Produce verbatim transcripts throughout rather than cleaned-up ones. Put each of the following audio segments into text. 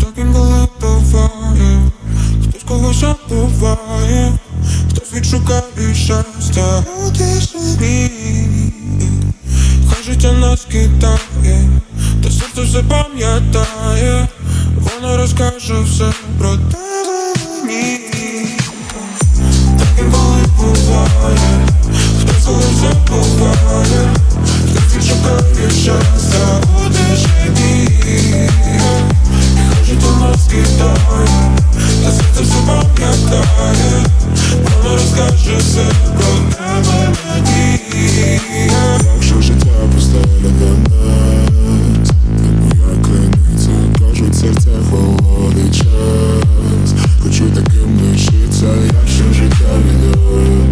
Так інколи буває, хтось когось забуває, хтось відшукає щастя у тишині. Хай життя нас кидає, та серце все пам'ятає, воно розкаже все про тебе мені. Так інколи буває, хтось когось забуває, хтось відшукає щастя у тишині. Хай життя нас кидає, та серце все пам'ятає, воно розкаже все про тебе мені. Якщо життя поставило на нас, моя криниця, кажуть, серця холодний час. Хочу таким лишиться, якщо життя віддаю.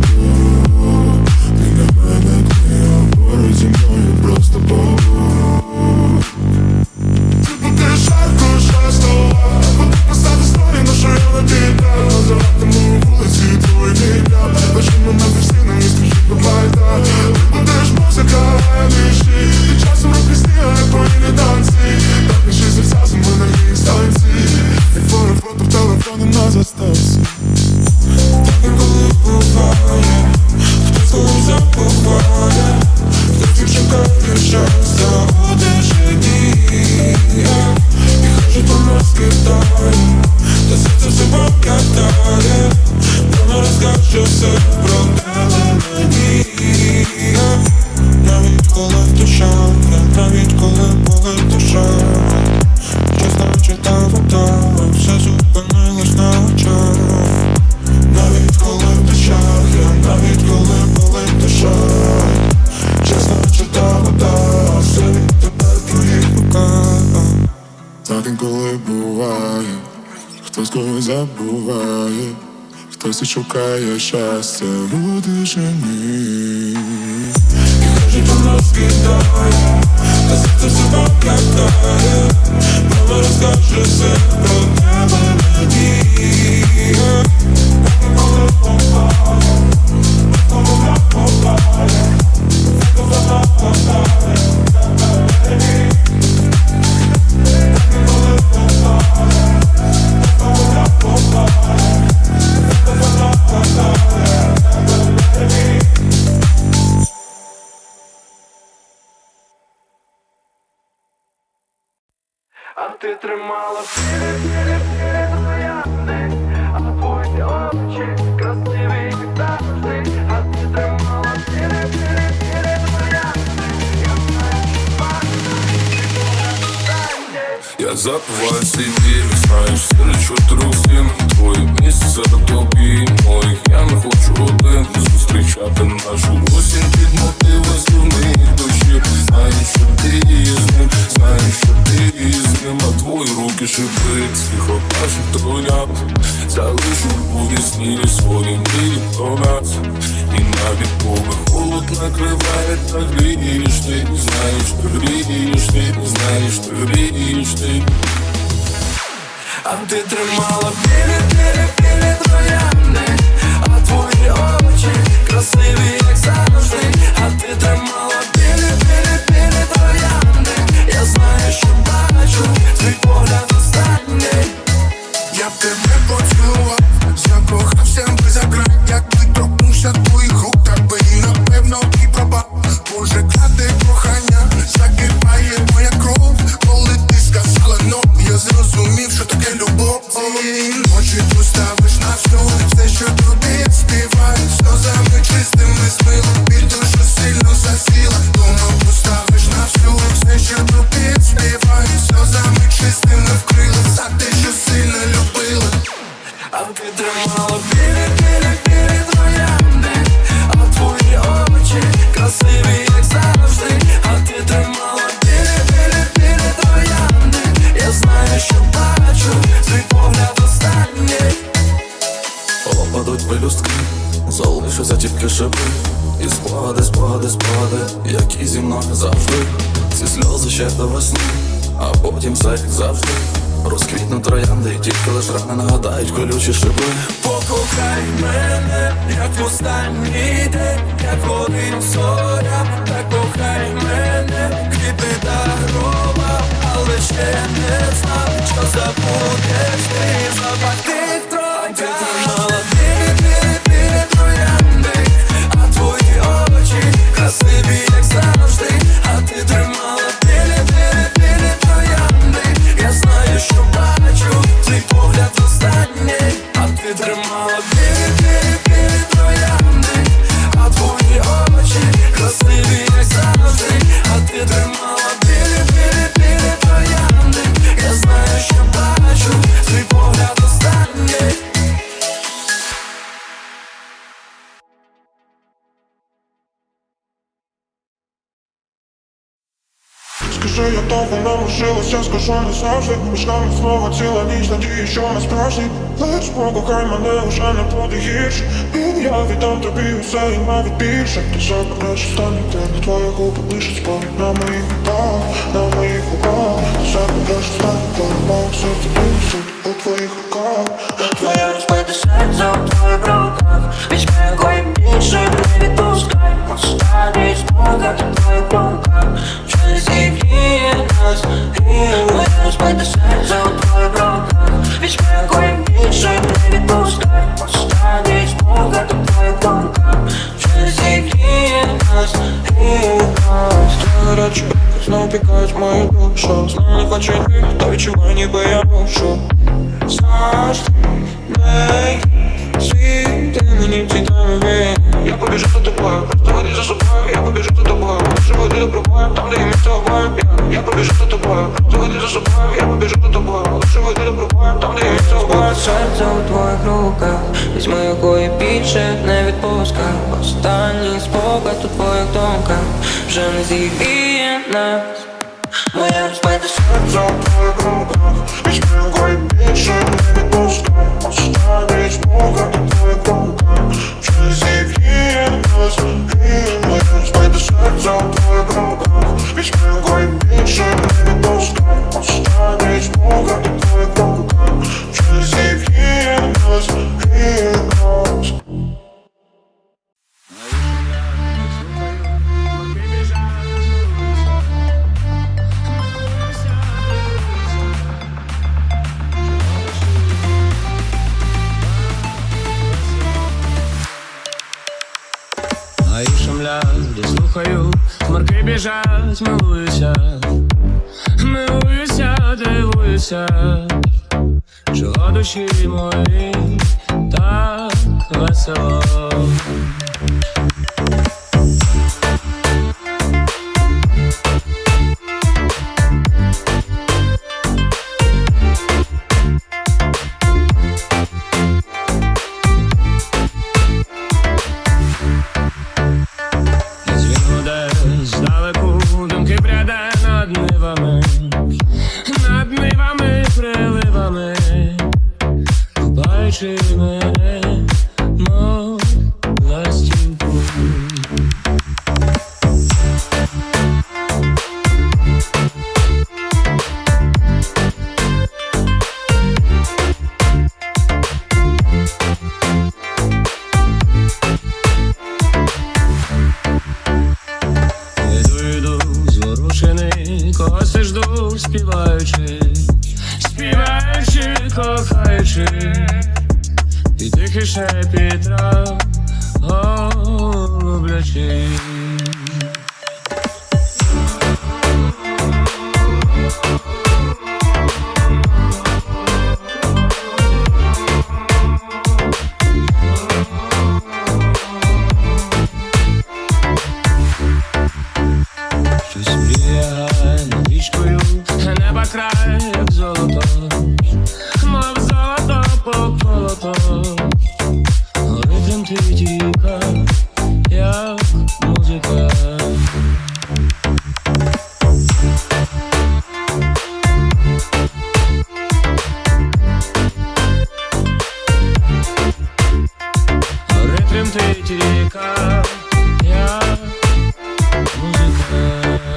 Ти на мене книга, поруч зі мною просто побудь. Ти будеш жарко, щаслива, коли постави сторі, на що я на тебе називатиму вулиці твої ім'я. Бачимо на пустину і скажи побайда. Ти будеш музика, лиши, ти часом розпіснила, як повільні танці. Так наші серця зимою на її станції, як твоє фото в телефоні на заставці. Так інколи буває, хтось когось забуває, хтось відшукає щастя у тишині. І хай життя нас кидає, та серце все пам'ятає, воно розкаже все про тебе мені. Навіть коли в душах, навіть коли болить душа, чесно читав вода, все зупинилось на очах. Навіть коли в душах, навіть коли болить душа, чесно читав вода, все тепер в твоїх руках. Так інколи буває, хтось когось забуває, хтось і шукає щастя у тишині. І хай життя нас кидає, та серце все пам'ятає, воно розкаже все про тебе мені. А ти тримала білі-білі-білі троянди, а твої очі красиві, як завжди. А ти тримала білі-білі-білі троянди, я знаю, що бачиш. Я забываю себе, знаєш, серед чотирьох стін твоє місце серед тобі моїх. Я не хочу один зустрічати нашу осінь під мотиви сумних дощів. Знаєш, що ти з ним, знаєш, що ти з ним, а твої руки шипить тихо наших троянд. Залишу у вісні свої мрії про нас. І навіть коли холод накриває, так грієш ти. Знаєш, ти грієш ти, знаєш, ти грієш ти. А ти тримала білі-білі-білі троянди, а твої очі красиві, як завжди. А ти тримала білі-білі-білі троянди, я знаю, що бачу, твій погляд останній. Я б тебе поцілував, закохався би за край. Якби торкнувся твоїх рук, так би і напевно і пропав. Боже, краде кохання, закипає моя кров. Коли ти сказала «но», я зрозумів, що таке любов. Цієї ночі ти ставиш на всю, все, що тобі співаю, сльозами чистими змила, біль дуже сильно засіла. Дома поставиш на всю, все, що тобі співаю, сльозами чистими вкрила, за те, що сильно любила. А ти тримала білі-білі-білі троянди, а твої очі красиві, як завжди. А ти тримала білі-білі-білі троянди, я знаю, що бачу, твій погляд останній. Опадуть пелюстки, залишаться тільки шипи. І спогади, спогади, спогади, які зі мною завжди. Ці сльози ще до весни, а потім все як завжди. Розквітнуть троянди, і тільки лиш рани нагадають колючі шипи. Покохай мене, як в останній день, як один зоря. Так кохай мене, квіти та гроба, але ще не знав, що забув. відтоді вона лишилася, скажу не завжди. Між нами знову ціла ніч, надії, що не справжній. Лиш покохай мене, уже не буде гірше. І я віддам тобі усе і навіть більше. Ти забереш останній день, на твої губи лишить спомін на моїх губах, на моїх губах. Ти забереш останній день, моє серце висить у твоїх руках. Твоє розбите серце у твоїх руках. Візьми його і більше не відпускай. Останній спогад у твоїх руках. Вже зігріє нас. Моє розбите серце у твоїх руках. Візьми його і більше не відпускай. Останній спогад у твоїх руках. Вже зігріє нас. Твої речі знов пікають мою душу. Знов не хочу йти, та відчуваю, ніби я мушу. Знаєш ти, мей, світ, ти мені ці темі. Я побіжу за тобою, просто води за собою. Я побіжу за тобою, живу ти добровою. Там, де є місце обоєм, я, я побіжу за тобою, просто води за собою. Я побіжу за тобою, живу ти добровою. Там, де є місце обоєм. Серце у твоїх руках. Візьми його і більше не відпускай. Останній спогад у твоїх думках. Вже не зігріє нас. Моє розбите серце у твоїх руках. Візьми його і більше не відпускай. Останній спогад у твоїх руках. Вже зігріє нас. Моє розбите серце у твоїх руках. Візьми його і більше не відпускай. Останній спогад у твоїх руках. Вже зігріє нас. А і шумлять, я слухаю, хмарки біжать, милуюся, милуюся, дивуюся, чого душі мої так весело. Купаючи мене, мов ластівку. Іду, іду, зворушений, когось жду, співаючи, співаючи, кохаючи, і тихий шепіт трав, голублячи. Щось мріє над річкою, неба край, як золото, мов золото поколото, гори тремтить ріка, як музика. Гори тремтить ріка, як музика.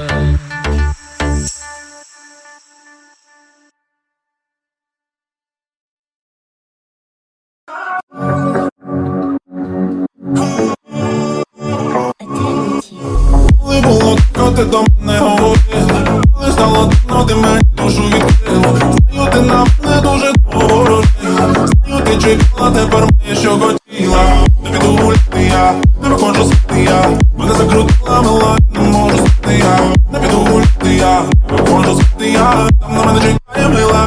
Коли було тако, ти до мене говорила. Коли стало темно, ти мені душу відкрила. Знаю, ти на мене дуже довго ворожила. Знаю, ти чекала, тепер мені що хотіла. Не піду гуляти я, не виходжу спати я. Мене закрутила мелодія, не можу спати я. Не піду гуляти я, не виходжу спати я. Там на мене чекає мила.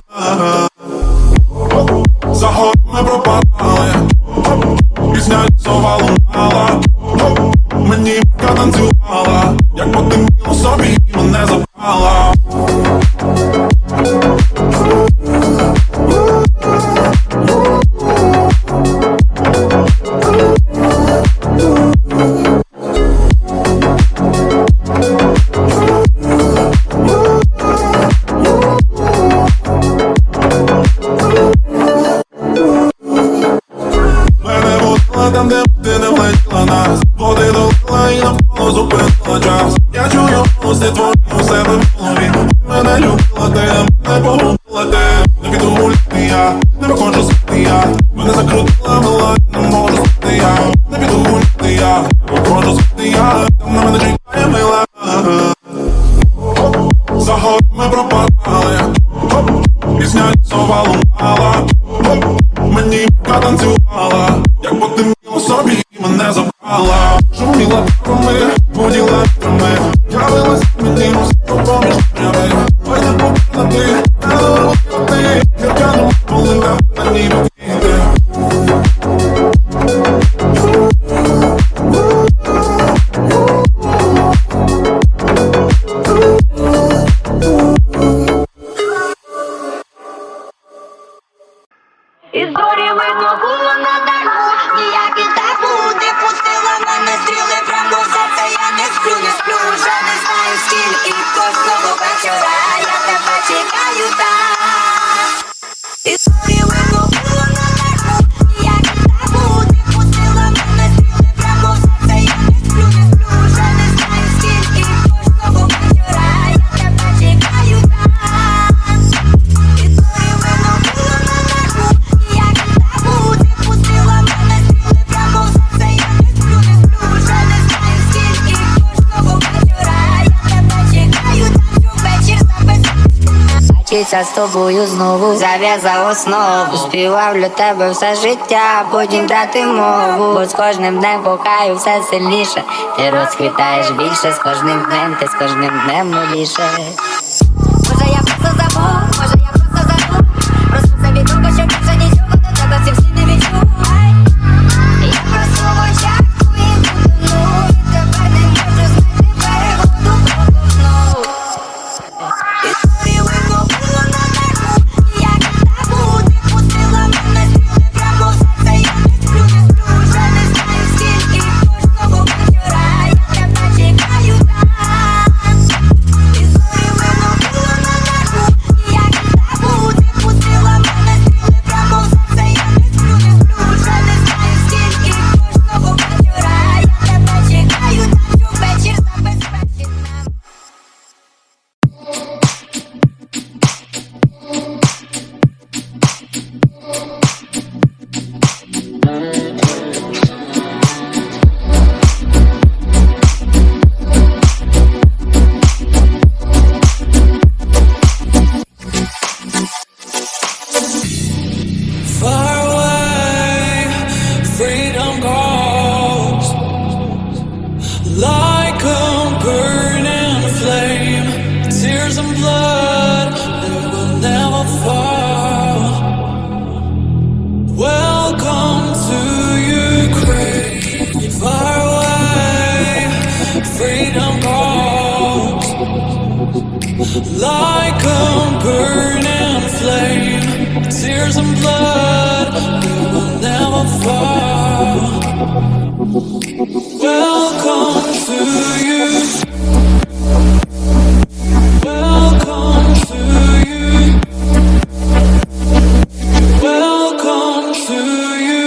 За горами пропадали, пісня сова лунала. Мені танцювала, як потемніло собі. пісня лісовала мала. Мені п***ка танцювала, як потемніло собі і мене забрала. Шуміла парами, поділа вітрами, явилась мені музика поміж днями. Ой, не покинути, не розлити, гірка не полинка, на ній покинути. Історії видно було на даху, ніякі табу. Ти пустила мене стріли прямо в серце. Я не сплю, не сплю, вже не знаю скільки кожного вечора. Я тебе чекаю там. Історії видно було на даху, ніякі табу. Ти пустила мене стріли прямо в серце. Я не сплю, не сплю, вже не знаю скільки кожного вечора. Я тебе чекаю там. Історії видно було на даху. Бачиться з тобою знову, зав'язав основу. Співав для тебе все життя, потім дати мову. Бо з кожним днем кохаю все сильніше. Ти розквітаєш більше, з кожним днем, ти з кожним днем миліше. Може я просто забув, може я просто забув. Просто собі думку, що більше нічого до тебе цим слід не відчув. Я просто в очах твоїх утону, і тепер не можу знайти переходу повну. Історії видно було на даху, ніяких табу. Ти пустила мене стріли прямо в серце. Я не сплю, не сплю, вже не знаю скільки кожного вечора. Я тебе чекаю там. Історії видно було на даху, ніяких табу. Ти пустила мене стріли прямо в серце. Я не сплю, не сплю, вже не знаю скільки кожного вечора. Я тебе чекаю там, щоб вечір забезпечить нам. Far away, freedom calls like a burning flame. Tears and blood, they will never fall. Welcome to Ukraine. Far away, freedom calls like a burning flame. Tears and blood, they will never fall. Welcome to you. Welcome to you. Welcome to you.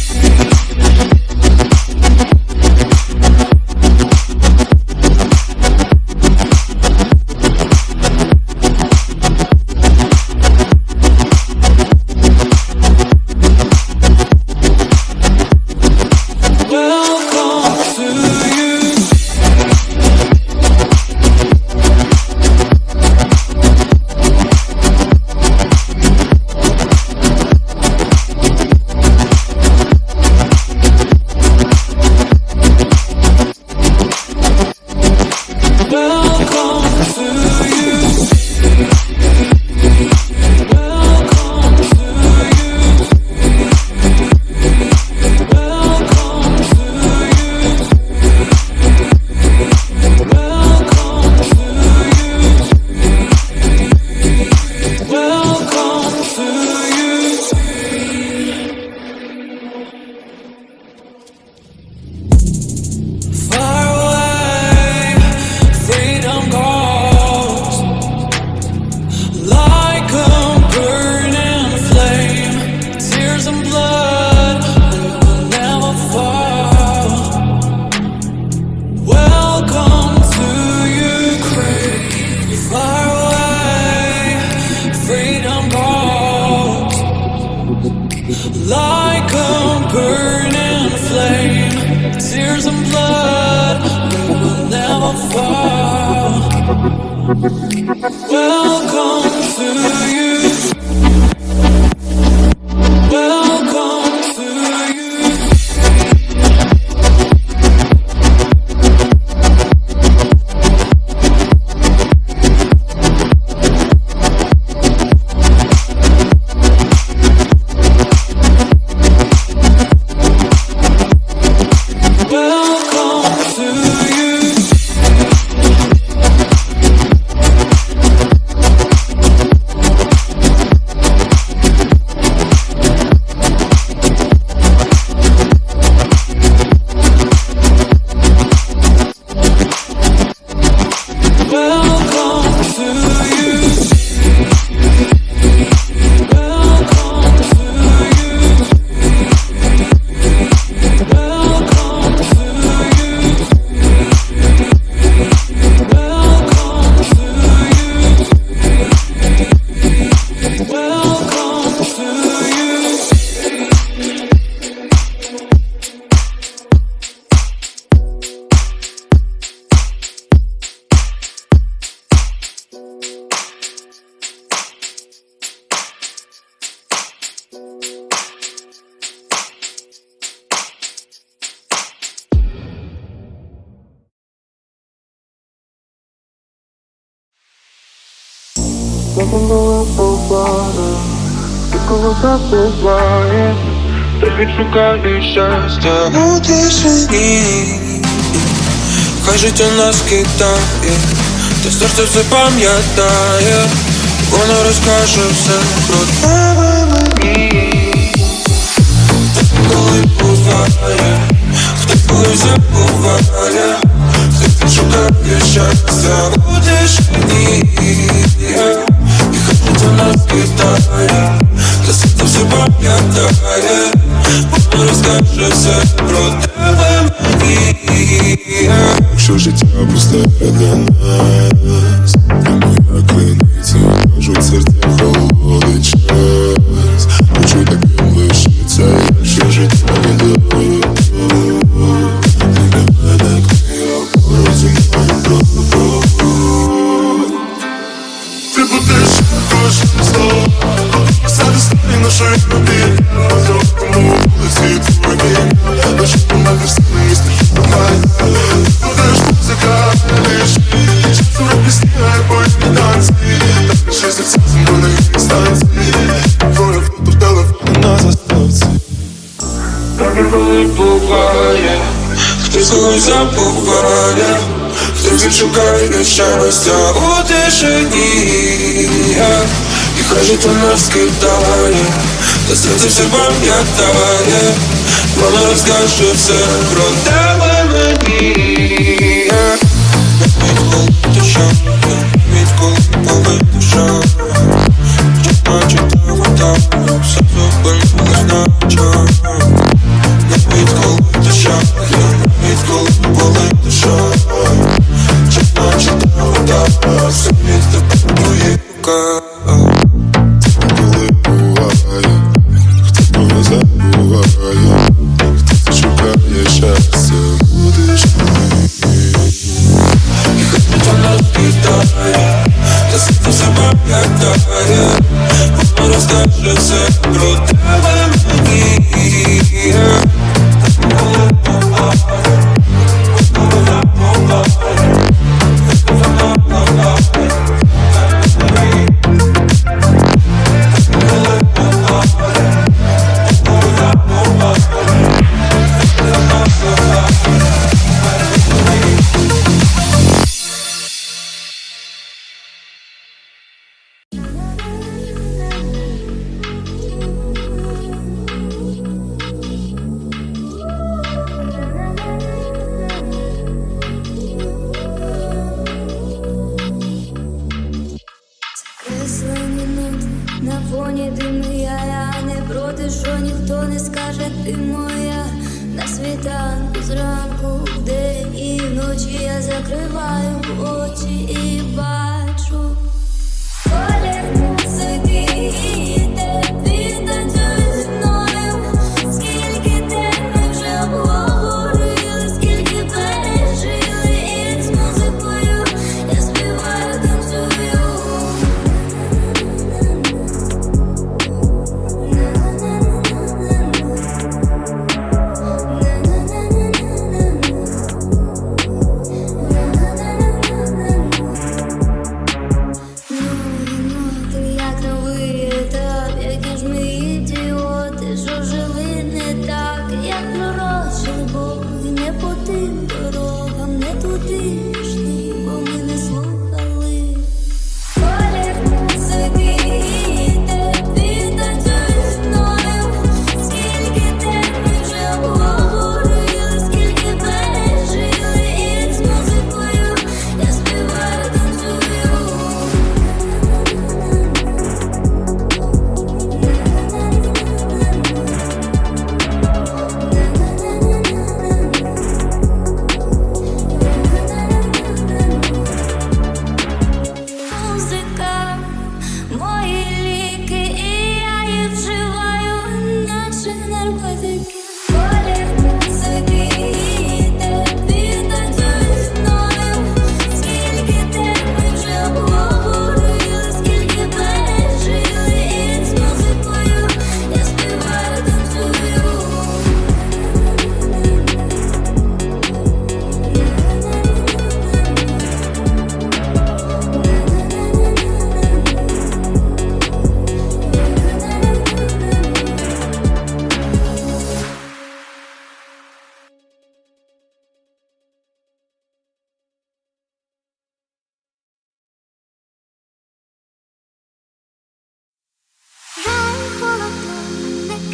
Welcome to like a burning flame. Tears and blood, they will never fall. Welcome to you. коли забуває, ти відшукає щастя у тишині. Хай життя нас кидає, та серце все пам'ятає. Воно розкаже все про тебе мені. Коли буває, хто коли забуває, хто відшукає щастя у тишині. І хай життя нас кидає, та серце все пам'ятає. Воно розкаже все про тебе мені. Якщо життя пусте для нас, то моя криниця, кажуть, серця холодить час. Хочу таким лишиться, якщо життя віддає. Ти для мене книга, порозумію про любов. Ти будеш кожним словом, посади старі нашої любі. Разом тому вулиці твої, лише помагаш сили і стежу помагай. Будеш музика, лиш часом на пісні, а потім танці. Так пиши серця зі мною на їхній станції. Твоє фото в телефоні на заставці. Так і коли буває, хтось коли забуває, хтось відшукає щастя у тишині. І хай життя нас кидає, та серце все пам'ятає. Воно розкаже все про тебе мені. Відколи душа, відколи коли душа, бачить та вода, все зупинилось на час. Відколи душа, відколи коли душа, бачить та вода, все від тебе твої рука. Коли буває, хто коли забуває, хто шукає щастя у тишині. І хай життя нас кидає, та серце все пам'ятає. Воно розкаже все про тебе мені. Креслені ноти на фоні диму я, я не проти, що ніхто не скаже, ти моя. На світанку, зранку, вдень і вночі я закриваю очі і бачу колір музики, де ти танцюєш зі мною. Скільки день ми вже обговорили, скільки пережили, і з музикою я співаю, танцюю.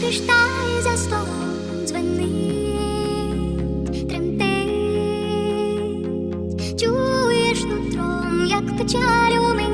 Бачиш, та й за столом дзвенить, тремтить. Чуєш нутром, як печаль у